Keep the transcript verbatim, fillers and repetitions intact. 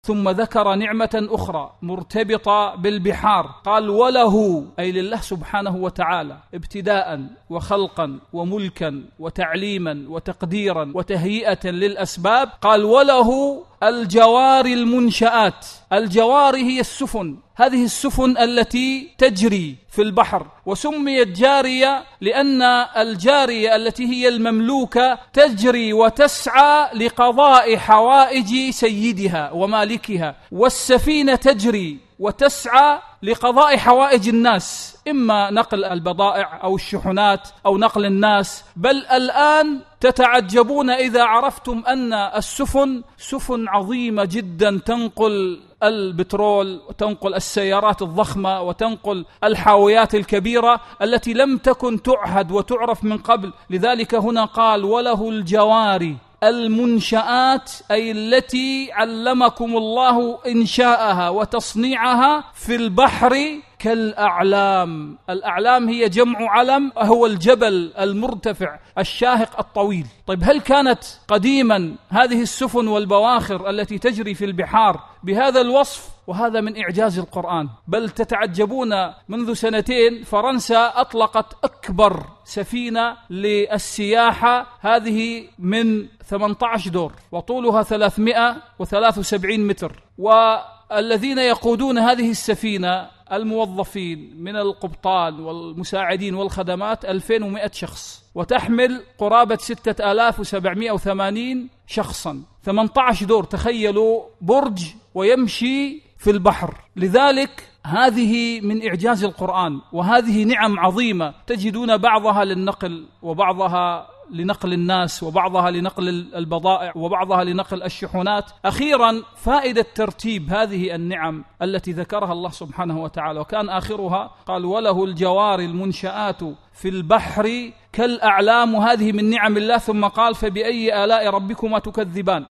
ثم ذكر نعمة أخرى مرتبطة بالبحار، قال وله، أي لله سبحانه وتعالى، ابتداء وخلقا وملكا وتعليما وتقديرا وتهيئة للأسباب، قال وله الجوار المنشآت. الجوار هي السفن، هذه السفن التي تجري في البحر، وسميت جارية لأن الجارية التي هي المملوكة تجري وتسعى لقضاء حوائج سيدها ومالكها، والسفينة تجري وتسعى لقضاء حوائج الناس، إما نقل البضائع أو الشحنات أو نقل الناس. بل الآن تتعجبون إذا عرفتم أن السفن سفن عظيمة جدا تنقل البترول وتنقل السيارات الضخمة وتنقل الحاويات الكبيرة التي لم تكن تعهد وتعرف من قبل. لذلك هنا قال وله الجواري المنشآت، أي التي علمكم الله إنشاءها وتصنيعها في البحر كالأعلام. الأعلام هي جمع علم، هو الجبل المرتفع الشاهق الطويل. طيب هل كانت قديما هذه السفن والبواخر التي تجري في البحار بهذا الوصف؟ وهذا من إعجاز القرآن. بل تتعجبون، منذ سنتين فرنسا أطلقت أكبر سفينة للسياحة، هذه من ثمانية عشر دور وطولها ثلاثمائة وثلاثة وسبعين متر، والذين يقودون هذه السفينة الموظفين من القبطان والمساعدين والخدمات ألفين ومئة شخص، وتحمل قرابة ستة آلاف وسبعمائة وثمانين شخصا. ثمانية عشر دور، تخيلوا برج ويمشي في البحر. لذلك هذه من إعجاز القرآن، وهذه نعم عظيمة تجدون بعضها للنقل وبعضها لنقل الناس وبعضها لنقل البضائع وبعضها لنقل الشحنات. أخيرا فائدة ترتيب هذه النعم التي ذكرها الله سبحانه وتعالى، وكان آخرها قال وله الجوار المنشآت في البحر كالأعلام، هذه من نعم الله. ثم قال فبأي آلاء ربكما تكذبان.